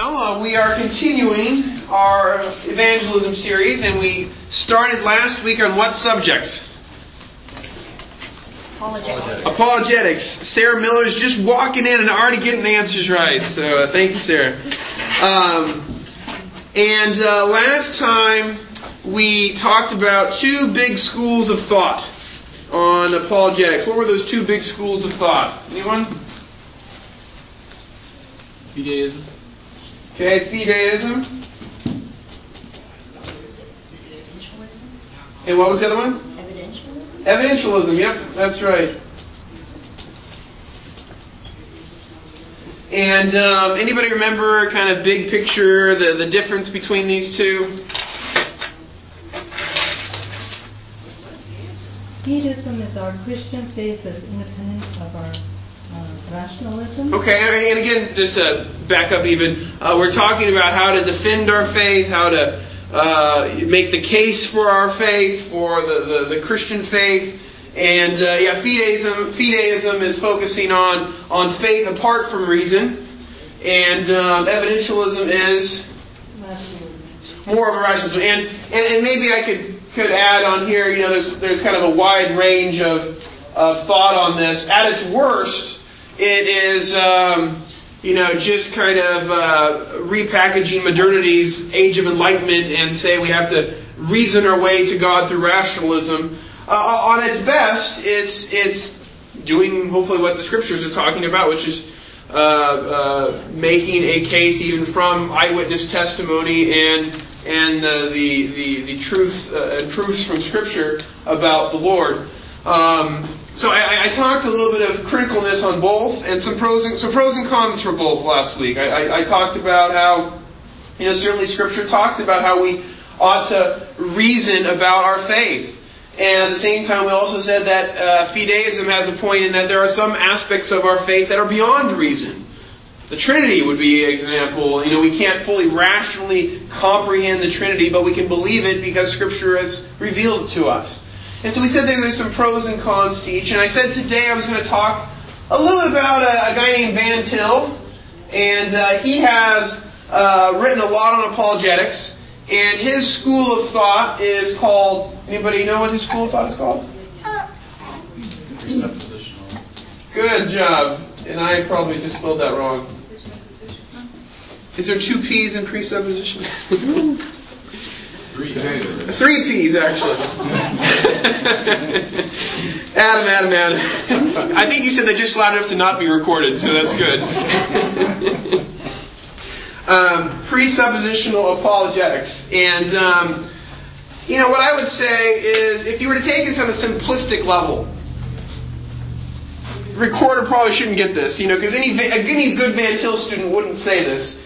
Well, we are continuing our evangelism series, and we started last week on what subject? Apologetics. Sarah Miller's just walking in and already getting the answers right, so thank you, Sarah. Last time we talked about two big schools of thought on apologetics. What were those two big schools of thought? Anyone? Fideism. Okay, fideism. And what was the other one? Evidentialism. Evidentialism, yep, that's right. And anybody remember kind of big picture, the difference between these two? Fideism is our Christian faith is independent of our rationalism. Okay, and again, just to back up even, we're talking about how to defend our faith, how to make the case for our faith, for the Christian faith. And fideism is focusing on faith apart from reason. And evidentialism is more of a rationalism. And maybe I could add on here, there's kind of a wide range of thought on this. At its worst, it is, just kind of repackaging modernity's age of enlightenment and say we have to reason our way to God through rationalism. On its best, it's doing hopefully what the Scriptures are talking about, which is making a case even from eyewitness testimony and the truths and proofs from Scripture about the Lord. So I talked a little bit of criticalness on both, and some pros and cons for both last week. I talked about how, certainly Scripture talks about how we ought to reason about our faith. And at the same time, we also said that fideism has a point in that there are some aspects of our faith that are beyond reason. The Trinity would be an example. We can't fully rationally comprehend the Trinity, but we can believe it because Scripture has revealed it to us. And so we said that there's some pros and cons to each. And I said today I was going to talk a little bit about a guy named Van Til. And he has written a lot on apologetics. And his school of thought is called... Anybody know what his school of thought is called? Presuppositional. Good job. And I probably just spelled that wrong. Is there two P's in presupposition? Three P's, actually. Adam. I think you said that just loud enough to not be recorded, so that's good. Presuppositional apologetics. And, what I would say is, if you were to take this on a simplistic level, the recorder probably shouldn't get this, because any good Van Til student wouldn't say this.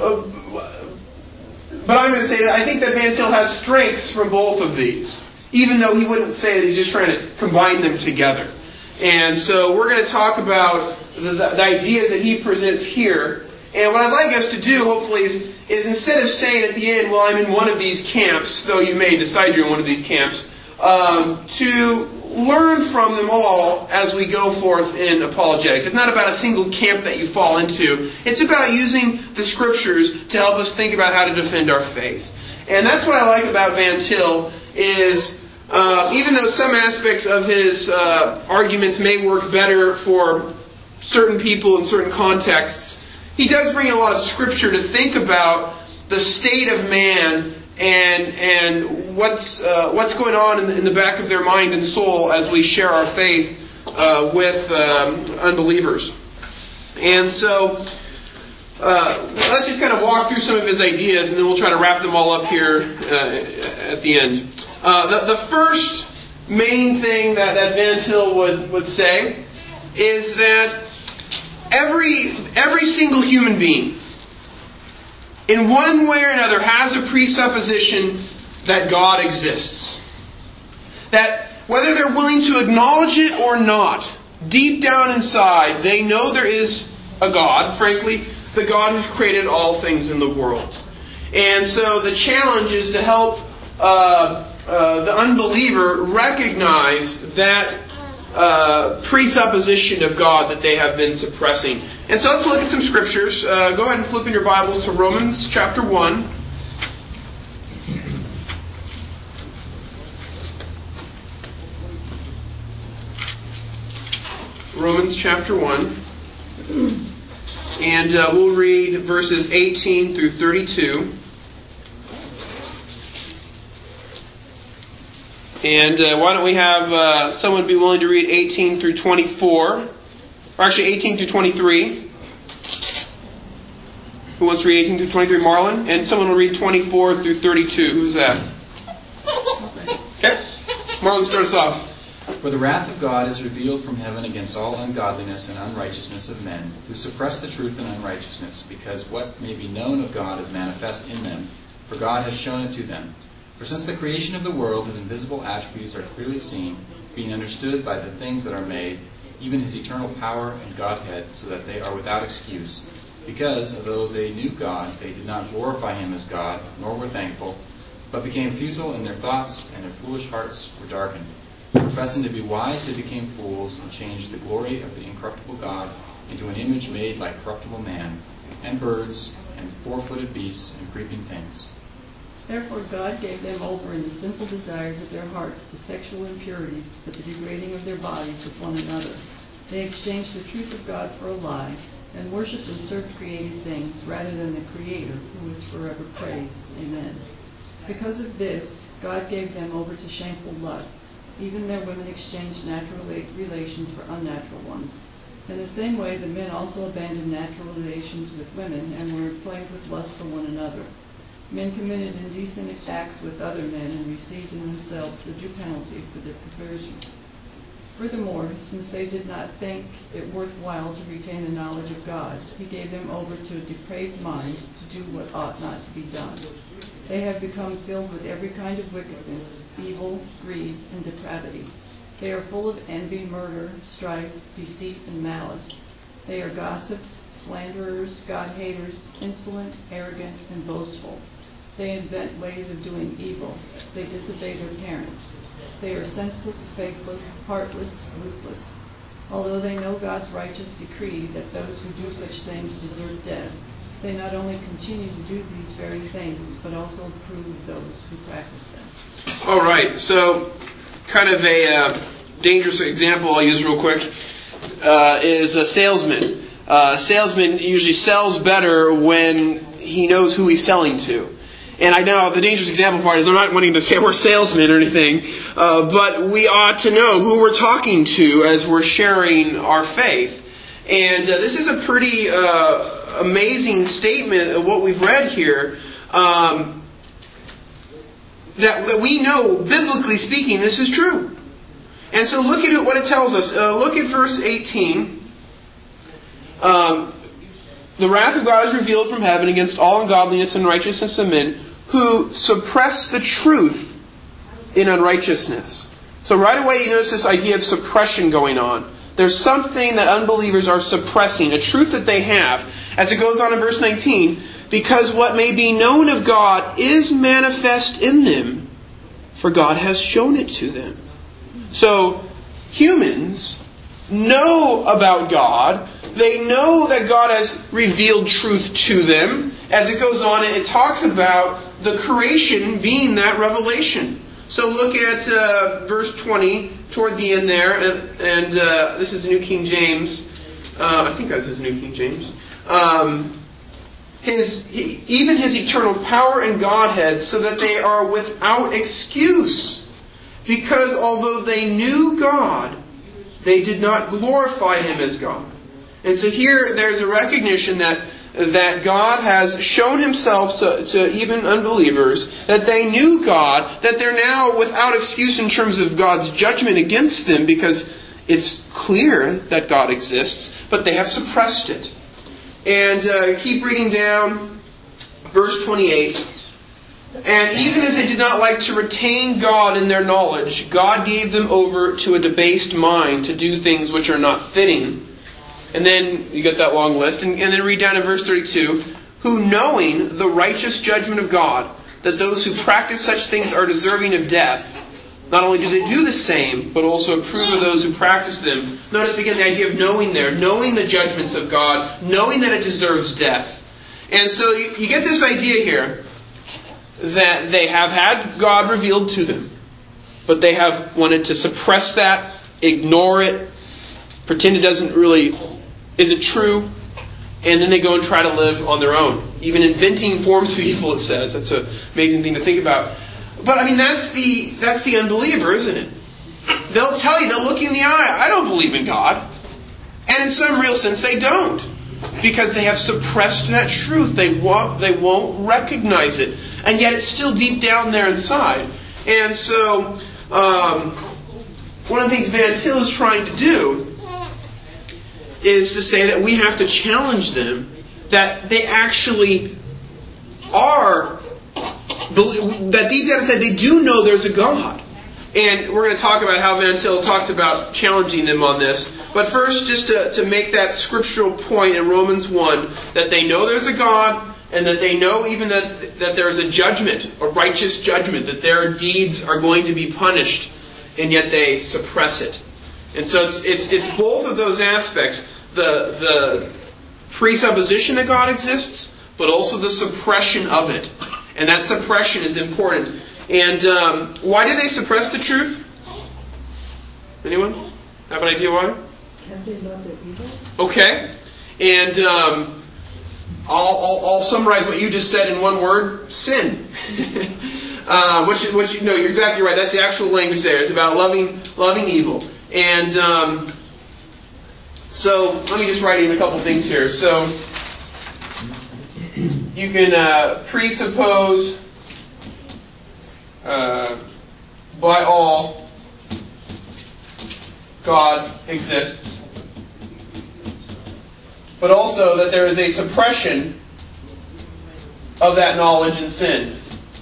But I'm going to say that I think that Van Til has strengths from both of these, even though he wouldn't say that he's just trying to combine them together. And so we're going to talk about the ideas that he presents here. And what I'd like us to do, hopefully, is instead of saying at the end, well, I'm in one of these camps, though you may decide you're in one of these camps, to learn from them all as we go forth in apologetics. It's not about a single camp that you fall into. It's about using the Scriptures to help us think about how to defend our faith. And that's what I like about Van Til is, even though some aspects of his arguments may work better for certain people in certain contexts, he does bring in a lot of Scripture to think about the state of man and what's going on in the back of their mind and soul as we share our faith with unbelievers. And so let's just kind of walk through some of his ideas, and then we'll try to wrap them all up here at the end. The first main thing that Van Til would say is that every single human being, in one way or another, has a presupposition that God exists. That whether they're willing to acknowledge it or not, deep down inside, they know there is a God, frankly, the God who's created all things in the world. And so the challenge is to help the unbeliever recognize that presupposition of God that they have been suppressing. And so let's look at some scriptures. Go ahead and flip in your Bibles to Romans chapter 1. Romans chapter 1. And we'll read verses 18 through 32. And why don't we have someone be willing to read 18 through 24? Or actually 18 through 23. Who wants to read 18 through 23? Marlon? And someone will read 24 through 32. Who's that? Okay. Marlon, start us off. For the wrath of God is revealed from heaven against all ungodliness and unrighteousness of men, who suppress the truth in unrighteousness, because what may be known of God is manifest in them, for God has shown it to them. For since the creation of the world, his invisible attributes are clearly seen, being understood by the things that are made, even his eternal power and Godhead, so that they are without excuse. Because, although they knew God, they did not glorify him as God, nor were thankful, but became futile in their thoughts, and their foolish hearts were darkened. Professing to be wise, they became fools, and changed the glory of the incorruptible God into an image made like corruptible man, and birds, and four-footed beasts, and creeping things. Therefore God gave them over in the sinful desires of their hearts to sexual impurity, for the degrading of their bodies with one another. They exchanged the truth of God for a lie, and worshipped and served created things rather than the Creator, who is forever praised. Amen. Because of this, God gave them over to shameful lusts. Even their women exchanged natural relations for unnatural ones. In the same way, the men also abandoned natural relations with women and were inflamed with lust for one another. Men committed indecent acts with other men and received in themselves the due penalty for their perversion. Furthermore, since they did not think it worthwhile to retain the knowledge of God, he gave them over to a depraved mind to do what ought not to be done. They have become filled with every kind of wickedness, evil, greed, and depravity. They are full of envy, murder, strife, deceit, and malice. They are gossips, slanderers, God-haters, insolent, arrogant, and boastful. They invent ways of doing evil. They disobey their parents. They are senseless, faithless, heartless, ruthless. Although they know God's righteous decree that those who do such things deserve death, they not only continue to do these very things, but also approve those who practice them. All right, so kind of a dangerous example I'll use real quick is a salesman. A salesman usually sells better when he knows who he's selling to. And I know the dangerous example part is I'm not wanting to say we're salesmen or anything, but we ought to know who we're talking to as we're sharing our faith. And this is a pretty amazing statement of what we've read here. That we know, biblically speaking, this is true. And so look at what it tells us. Look at verse 18. The wrath of God is revealed from heaven against all ungodliness and unrighteousness of men who suppress the truth in unrighteousness. So right away you notice this idea of suppression going on. There's something that unbelievers are suppressing, a truth that they have. As it goes on in verse 19, because what may be known of God is manifest in them, for God has shown it to them. So humans know about God. They know that God has revealed truth to them. As it goes on, it talks about the creation being that revelation. So look at verse 20, toward the end there, and this is New King James. I think this is New King James. Even his eternal power and Godhead, so that they are without excuse. Because although they knew God, they did not glorify him as God. And so here there's a recognition that God has shown himself to even unbelievers, that they knew God, that they're now without excuse in terms of God's judgment against them, because it's clear that God exists, but they have suppressed it. And keep reading down, verse 28. And even as they did not like to retain God in their knowledge, God gave them over to a debased mind to do things which are not fitting. And then you get that long list. And then read down in verse 32. Who, knowing the righteous judgment of God, that those who practice such things are deserving of death, not only do they do the same, but also approve of those who practice them. Notice again the idea of knowing there, knowing the judgments of God, knowing that it deserves death. And so you get this idea here that they have had God revealed to them, but they have wanted to suppress that, ignore it, pretend it isn't true, and then they go and try to live on their own. Even inventing forms of evil, it says. That's an amazing thing to think about. But I mean, that's the unbeliever, isn't it? They'll tell you, they'll look you in the eye, I don't believe in God. And in some real sense, they don't. Because they have suppressed that truth. They won't recognize it. And yet it's still deep down there inside. And so, one of the things Van Til is trying to do is to say that we have to challenge them that they actually are, that deep down inside they do know there's a God. And we're going to talk about how Van Til talks about challenging them on this. But first, just to make that scriptural point in Romans 1, that they know there's a God, and that they know even that there is a judgment, a righteous judgment, that their deeds are going to be punished, and yet they suppress it. And so it's both of those aspects, the presupposition that God exists, but also the suppression of it. And that suppression is important. And why do they suppress the truth? Anyone have an idea why? Because they love their evil. Okay. And I'll summarize what you just said in one word: sin. Which you're exactly right. That's the actual language there. It's about loving evil. And so let me just write in a couple things here. So you can presuppose by all God exists, but also that there is a suppression of that knowledge and sin.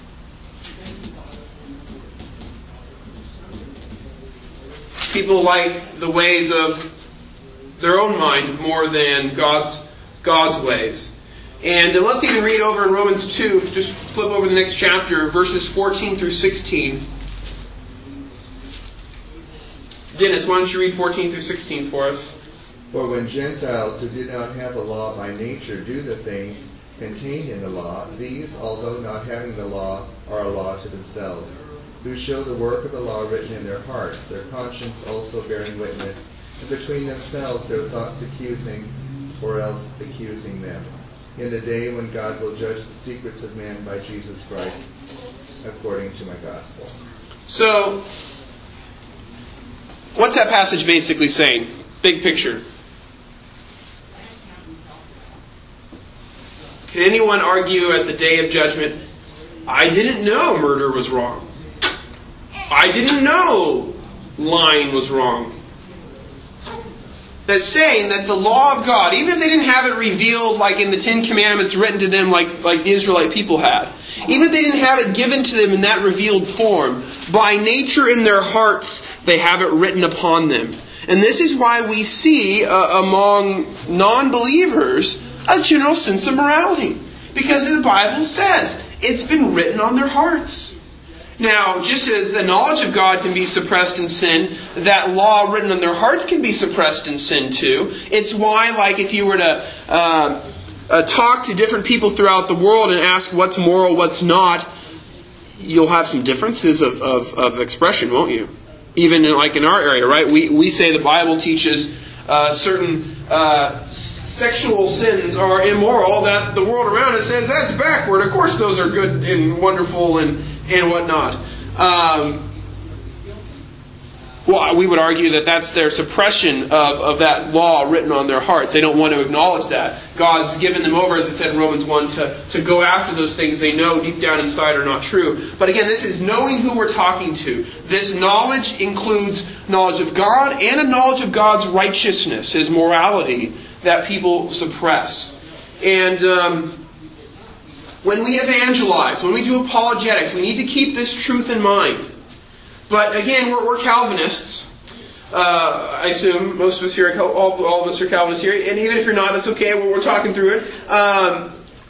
People like the ways of their own mind more than God's ways. And let's even read over in Romans 2, just flip over the next chapter, verses 14 through 16. Dennis, why don't you read 14 through 16 for us? For when Gentiles who did not have the law by nature do the things contained in the law, these, although not having the law, are a law to themselves, who show the work of the law written in their hearts, their conscience also bearing witness, and between themselves their thoughts accusing, or else accusing them, in the day when God will judge the secrets of men by Jesus Christ, according to my gospel. So, what's that passage basically saying? Big picture. Can anyone argue at the day of judgment, I didn't know murder was wrong. I didn't know lying was wrong. That's saying that the law of God, even if they didn't have it revealed like in the Ten Commandments written to them like the Israelite people had, even if they didn't have it given to them in that revealed form, by nature in their hearts they have it written upon them. And this is why we see among non-believers a general sense of morality. Because the Bible says it's been written on their hearts. Now, just as the knowledge of God can be suppressed in sin, that law written on their hearts can be suppressed in sin too. It's why, like, if you were to talk to different people throughout the world and ask what's moral, what's not, you'll have some differences of expression, won't you? Even in our area, right? We say the Bible teaches certain sexual sins are immoral, that the world around us says that's backward. Of course those are good and wonderful and whatnot. Well, we would argue that that's their suppression of that law written on their hearts. They don't want to acknowledge that. God's given them over, as it said in Romans 1, to go after those things they know deep down inside are not true. But again, this is knowing who we're talking to. This knowledge includes knowledge of God and a knowledge of God's righteousness, His morality, that people suppress. And when we evangelize, when we do apologetics, we need to keep this truth in mind. But again, we're Calvinists. I assume most of us here, all of us are Calvinists here. And even if you're not, that's okay. We're talking through it.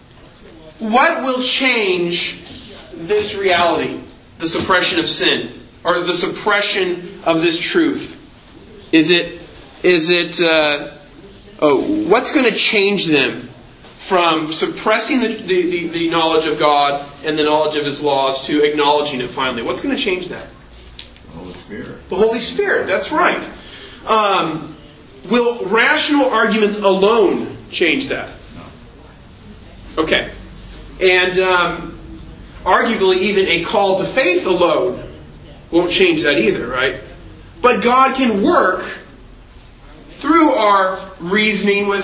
What will change this reality, the suppression of sin? or the suppression of this truth? What's going to change them from suppressing the knowledge of God and the knowledge of His laws to acknowledging it finally? What's going to change that? The Holy Spirit. The Holy Spirit, that's right. Will rational arguments alone change that? No. Okay. And arguably even a call to faith alone won't change that either, right? But God can work through our reasoning with